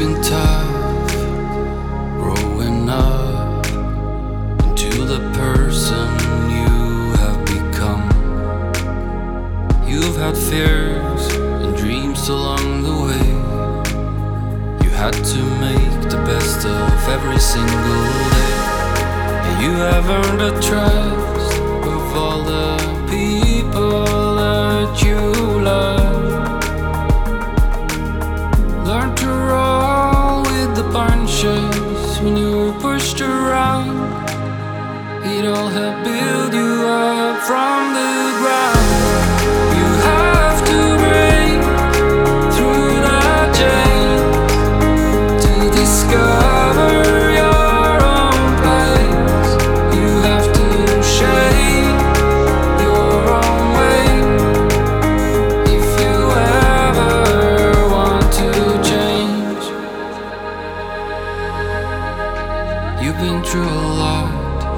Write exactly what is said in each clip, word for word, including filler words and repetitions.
been tough growing up into the person you have become. You've had fears and dreams along the way. You had to make the best of every single day. And you have earned the trust of all the people that you love. Learn to roll with the punches when you were pushed around. It all helped build you up from the ground. You have to break through the chains to discover your own place. You have to shape your own way if you ever want to change. You've been through a lot,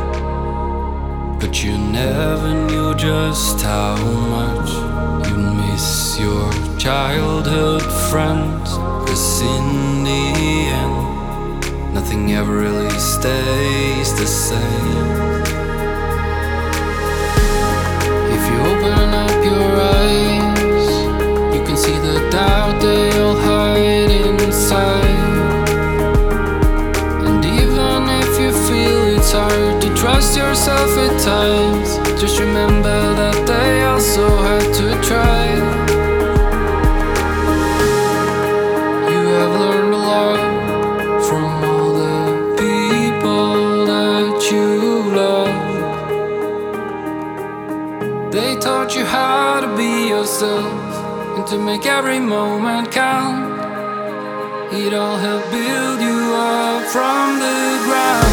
but you never knew just how much you miss your childhood friends. 'Cause in the end, nothing ever really stays the same. If you open up your eyes, you can see the doubt they all hide inside. And even if you feel it's hard to trust yourself at times, just remember that they also had to try. You have learned a lot from all the people that you love. They taught you how to be yourself and to make every moment count. It all helped build you up from the ground.